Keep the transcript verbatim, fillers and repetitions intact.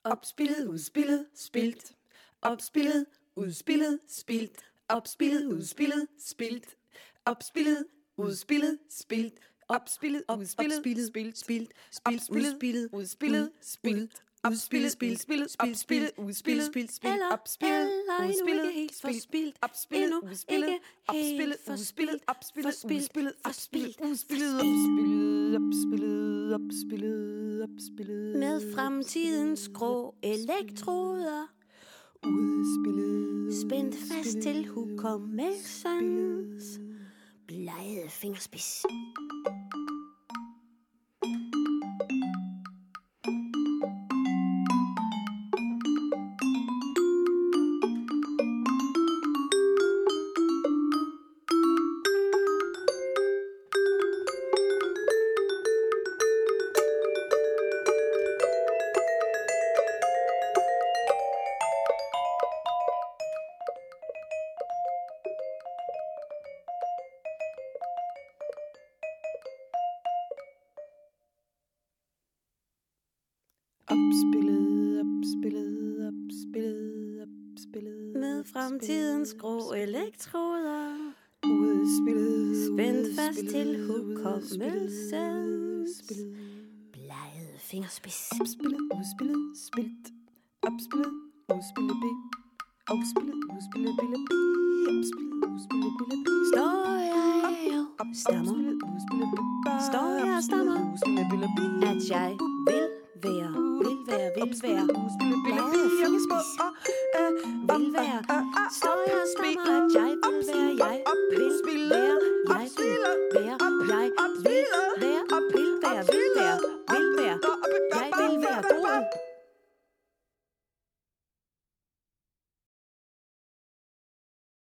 Opspillet, udspillet, spilt. Opspillet, udspillet, spilt. Opspillet, udspillet, spilt. Opspillet, udspillet, spilt. Opspillet, udspillet, spilt, spilt. Opspillet, udspillet, spilt. Opspillet, spil, spillet, opspillet, udspillet, spil, spil, opspillet, udspillet, helt forspildt, opspillet, udspillet, opspillet, udspillet, opspillet, udspillet, opspillet, udspillet, opspillet, opspillet, opspillet, opspillet. Med fremtidens grå elektroder Udspillet, spændt fast til hukommelsens blegede fingerspids. Opspillet, opspillet, opspillet, opspillet. Med fremtidens grå elektroder Udspillet, spændt fast til udspillet, hukommelsens udspillet. blegede fingerspids. Opspillet, udspillet, spilt. Opspillet, udspillet, bi. Opspillet, udspillet, bille, bi. Opspillet, udspillet, bille, bi. Står jeg og stammer, Opspillet, udspillet, bi. Står jeg og stammer, Udspillet, bille, bi. at jeg vil være, vil være, vil være Udspillet, bille, bi. blegede fingerspids. Vil være, står jeg og stammer, at jeg vil være, jeg vil være